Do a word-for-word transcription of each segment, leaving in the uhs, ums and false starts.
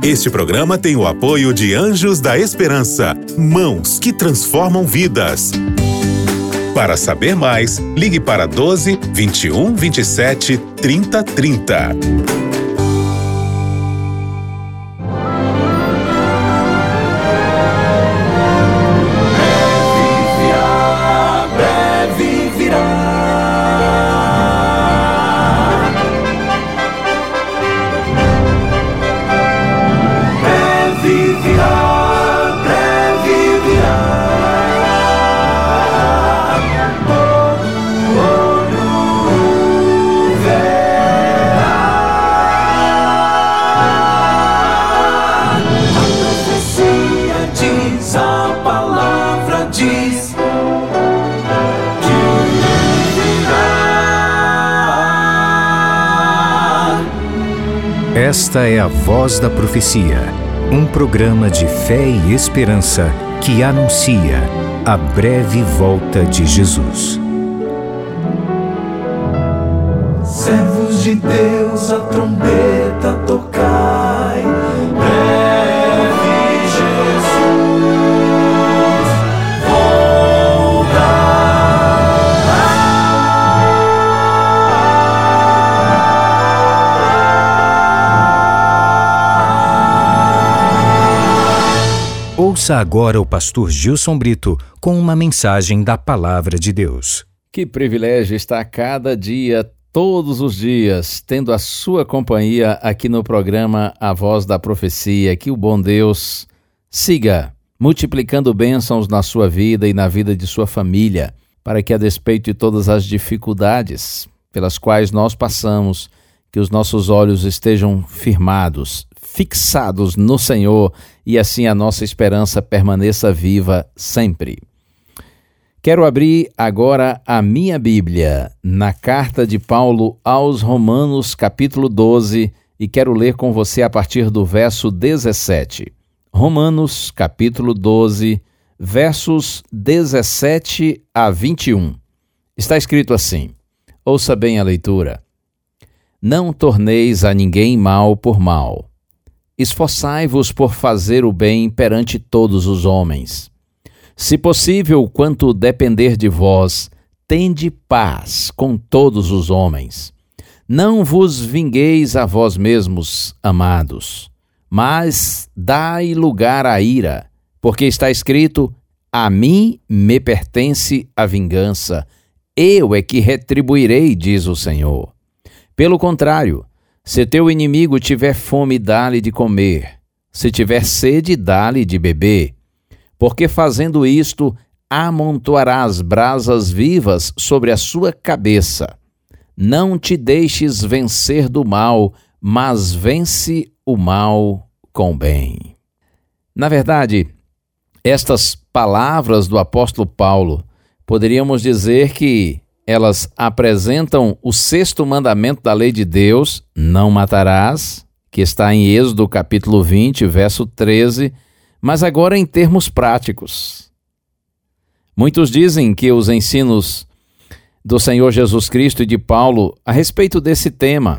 Este programa tem o apoio de Anjos da Esperança, mãos que transformam vidas. Para saber mais, ligue para doze, vinte e um, vinte e sete, trinta, trinta. Esta é a Voz da Profecia, um programa de fé e esperança que anuncia a breve volta de Jesus. Servos de Deus, a trombeta tocai, breve Jesus Ouça agora o pastor Gilson Brito com uma mensagem da Palavra de Deus. Que privilégio estar cada dia, todos os dias, tendo a sua companhia aqui no programa A Voz da Profecia. Que o bom Deus siga multiplicando bênçãos na sua vida e na vida de sua família, para que, a despeito de todas as dificuldades pelas quais nós passamos, que os nossos olhos estejam firmados, fixados no Senhor, e assim a nossa esperança permaneça viva sempre. Quero abrir agora a minha Bíblia na carta de Paulo aos Romanos, capítulo doze, e quero ler com você a partir do verso dezessete. Romanos, capítulo doze, versos dezessete a vinte e um. Está escrito assim, ouça bem a leitura. Não torneis a ninguém mal por mal. Esforçai-vos por fazer o bem perante todos os homens. Se possível, quanto depender de vós, tende paz com todos os homens. Não vos vingueis a vós mesmos, amados, mas dai lugar à ira, porque está escrito, a mim me pertence a vingança, eu é que retribuirei, diz o Senhor. Pelo contrário, se teu inimigo tiver fome, dá-lhe de comer. Se tiver sede, dá-lhe de beber. Porque fazendo isto, amontoarás brasas vivas sobre a sua cabeça. Não te deixes vencer do mal, mas vence o mal com o bem. Na verdade, estas palavras do apóstolo Paulo, poderíamos dizer que elas apresentam o sexto mandamento da lei de Deus, não matarás, que está em Êxodo capítulo vinte, verso treze, mas agora em termos práticos. Muitos dizem que os ensinos do Senhor Jesus Cristo e de Paulo a respeito desse tema,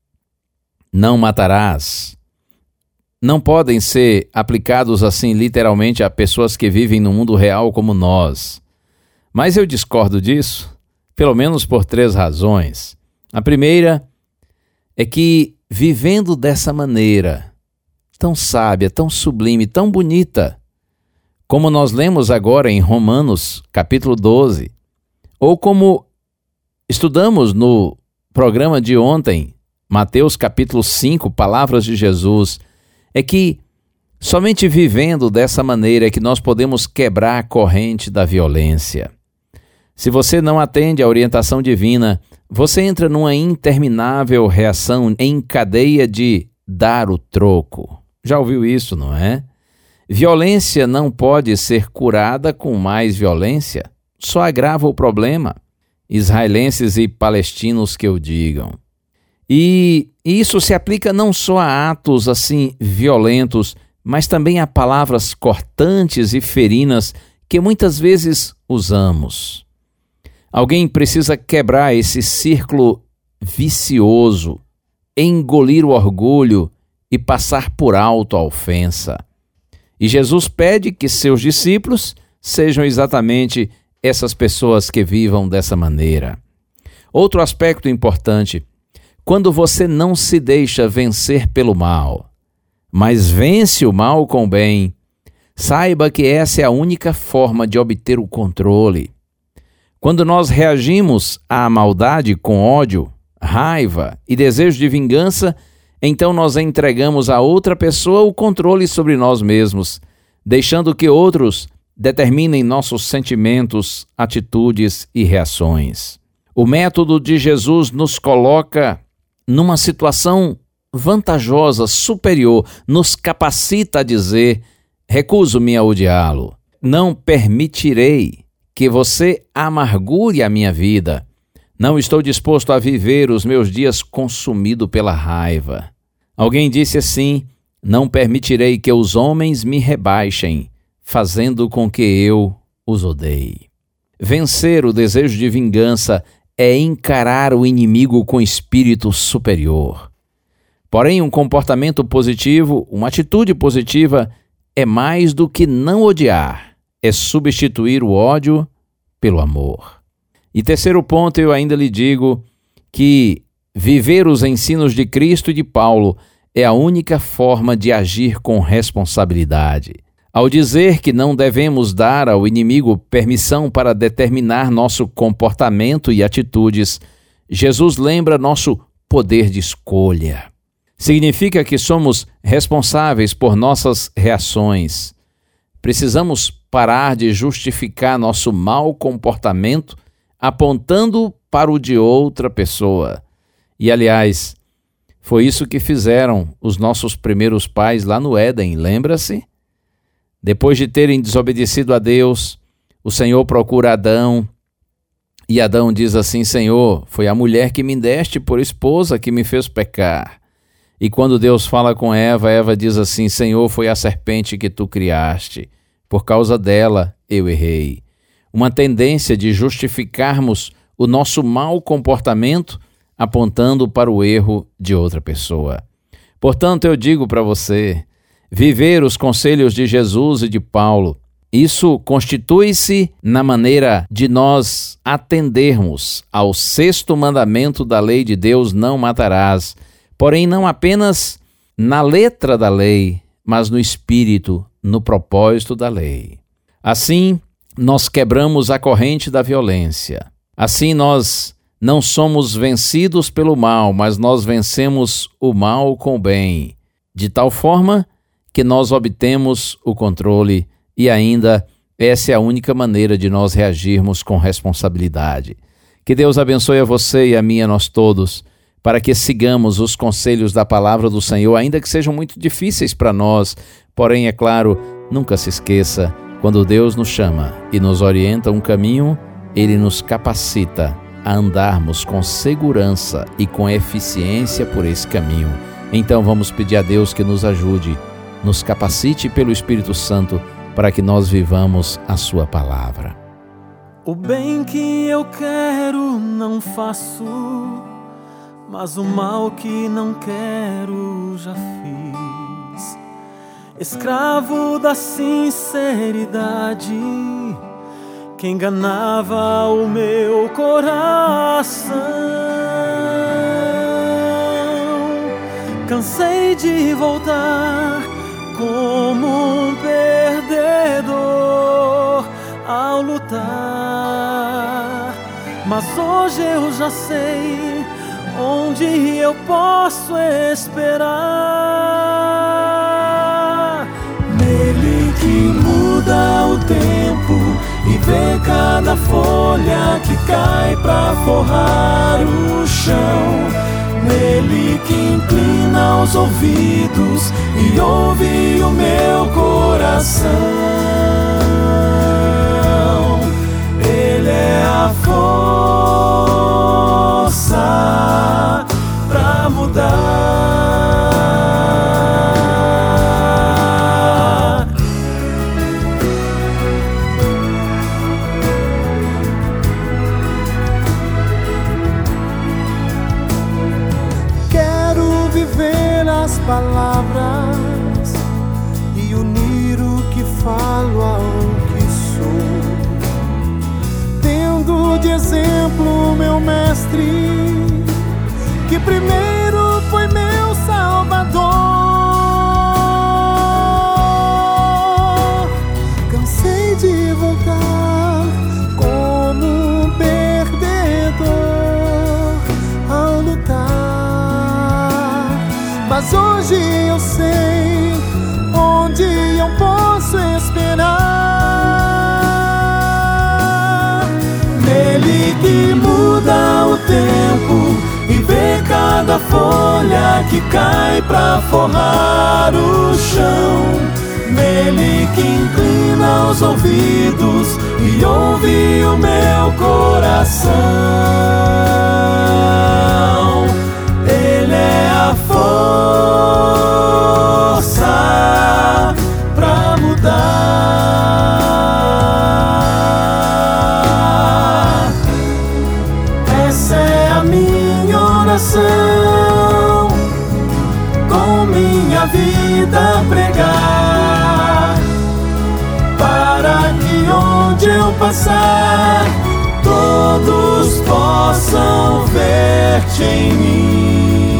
não matarás, não podem ser aplicados assim literalmente a pessoas que vivem no mundo real como nós. Mas eu discordo disso. Pelo menos por três razões. A primeira é que, vivendo dessa maneira, tão sábia, tão sublime, tão bonita, como nós lemos agora em Romanos, capítulo doze, ou como estudamos no programa de ontem, Mateus, capítulo cinco, Palavras de Jesus, é que somente vivendo dessa maneira é que nós podemos quebrar a corrente da violência. Se você não atende à orientação divina, você entra numa interminável reação em cadeia de dar o troco. Já ouviu isso, não é? Violência não pode ser curada com mais violência, só agrava o problema. Israelenses e palestinos que o digam. E isso se aplica não só a atos assim violentos, mas também a palavras cortantes e ferinas que muitas vezes usamos. Alguém precisa quebrar esse círculo vicioso, engolir o orgulho e passar por alto a ofensa. E Jesus pede que seus discípulos sejam exatamente essas pessoas que vivam dessa maneira. Outro aspecto importante: quando você não se deixa vencer pelo mal, mas vence o mal com o bem, saiba que essa é a única forma de obter o controle. Quando nós reagimos à maldade com ódio, raiva e desejo de vingança, então nós entregamos a outra pessoa o controle sobre nós mesmos, deixando que outros determinem nossos sentimentos, atitudes e reações. O método de Jesus nos coloca numa situação vantajosa, superior, nos capacita a dizer: recuso-me a odiá-lo. Não permitirei que você amargure a minha vida. Não estou disposto a viver os meus dias consumido pela raiva. Alguém disse assim: não permitirei que os homens me rebaixem, fazendo com que eu os odeie. Vencer o desejo de vingança é encarar o inimigo com espírito superior. Porém, um comportamento positivo, uma atitude positiva, é mais do que não odiar, é substituir o ódio pelo amor. E terceiro ponto, eu ainda lhe digo que viver os ensinos de Cristo e de Paulo é a única forma de agir com responsabilidade. Ao dizer que não devemos dar ao inimigo permissão para determinar nosso comportamento e atitudes, Jesus lembra nosso poder de escolha. Significa que somos responsáveis por nossas reações. Precisamos parar de justificar nosso mau comportamento apontando para o de outra pessoa. E, aliás, foi isso que fizeram os nossos primeiros pais lá no Éden, lembra-se? Depois de terem desobedecido a Deus, o Senhor procura Adão, e Adão diz assim: Senhor, foi a mulher que me deste por esposa que me fez pecar. E quando Deus fala com Eva, Eva diz assim: Senhor, foi a serpente que tu criaste, por causa dela eu errei. Uma tendência de justificarmos o nosso mau comportamento apontando para o erro de outra pessoa. Portanto, eu digo para você, viver os conselhos de Jesus e de Paulo, isso constitui-se na maneira de nós atendermos ao sexto mandamento da lei de Deus: não matarás, porém não apenas na letra da lei, mas no espírito, no propósito da lei. Assim, nós quebramos a corrente da violência. Assim, nós não somos vencidos pelo mal, mas nós vencemos o mal com o bem, de tal forma que nós obtemos o controle, e ainda essa é a única maneira de nós reagirmos com responsabilidade. Que Deus abençoe a você e a mim, a nós todos, para que sigamos os conselhos da palavra do Senhor, ainda que sejam muito difíceis para nós. Porém, é claro, nunca se esqueça, quando Deus nos chama e nos orienta um caminho, Ele nos capacita a andarmos com segurança e com eficiência por esse caminho. Então vamos pedir a Deus que nos ajude, nos capacite pelo Espírito Santo para que nós vivamos a sua palavra. O bem que eu quero não faço, mas o mal que não quero já fiz. Escravo da sinceridade que enganava o meu coração. Cansei de voltar como um perdedor ao lutar, mas hoje eu já sei onde eu posso esperar. Nele que muda o tempo e vê cada folha que cai pra forrar o chão. Nele que inclina os ouvidos e ouve o meu coração. Ele é a força pra mudar. Quero viver as palavras e unir o que falo ao que sou, tendo de exemplo meu mestre, que primeiro foi meu Salvador. Cansei de voltar como um perdedor ao lutar, mas hoje eu sei onde eu posso esperar. Nele que muda o tempo e vê cada folha que cai pra forrar o chão. Nele que inclina os ouvidos e ouve o meu coração. Ele é a força pra mudar. Essa é a minha oração, com minha vida pregar, para que onde eu passar todos possam ver-te em mim.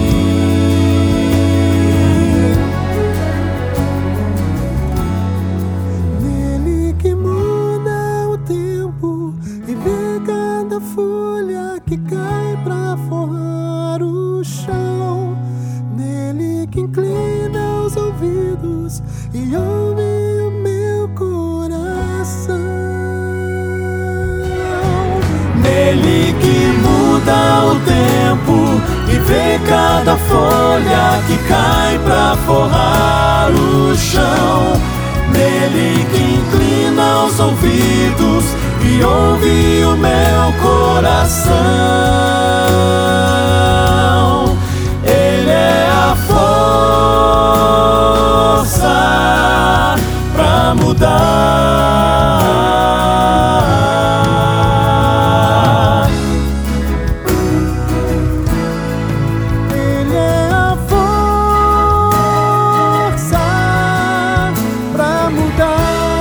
Nele que muda o tempo e vê cada folha que cai pra forrar o chão. Nele que inclina os ouvidos e ouve o meu coração. Nele que muda o tempo e vê cada folha que cai pra forrar o chão. Nele que inclina os ouvidos e ouve o meu coração. Ele é a força pra mudar. Ele é a força pra mudar.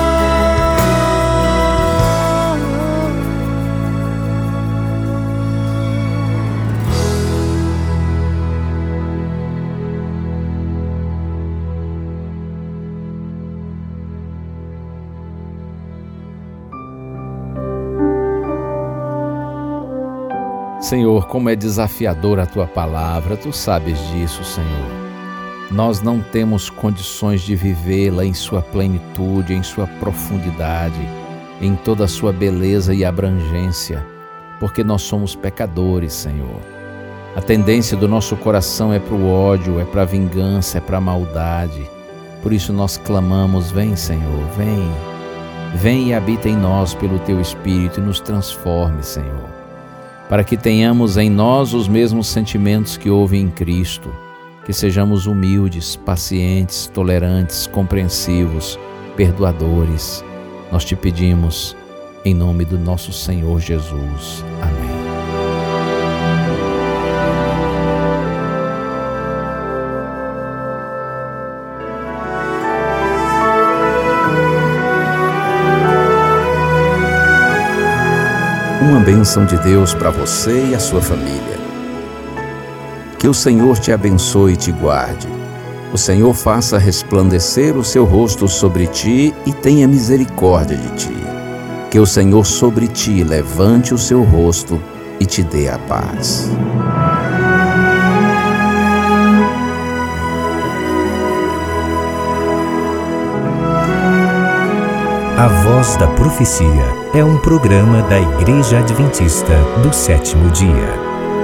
Senhor, como é desafiadora a Tua palavra, Tu sabes disso, Senhor. Nós não temos condições de vivê-la em sua plenitude, em sua profundidade, em toda a sua beleza e abrangência, porque nós somos pecadores, Senhor. A tendência do nosso coração é para o ódio, é para a vingança, é para a maldade. Por isso nós clamamos: vem, Senhor, vem. Vem e habita em nós pelo Teu Espírito e nos transforme, Senhor, para que tenhamos em nós os mesmos sentimentos que houve em Cristo, que sejamos humildes, pacientes, tolerantes, compreensivos, perdoadores. Nós te pedimos, em nome do nosso Senhor Jesus. Amém. Uma bênção de Deus para você e a sua família. Que o Senhor te abençoe e te guarde. O Senhor faça resplandecer o seu rosto sobre ti e tenha misericórdia de ti. Que o Senhor sobre ti levante o seu rosto e te dê a paz. A Voz da Profecia é um programa da Igreja Adventista do Sétimo Dia.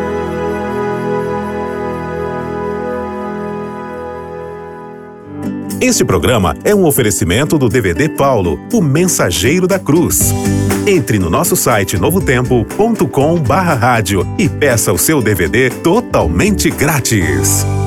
Este programa é um oferecimento do D V D Paulo, o Mensageiro da Cruz. Entre no nosso site novo tempo ponto com barra rádio e peça o seu D V D totalmente grátis.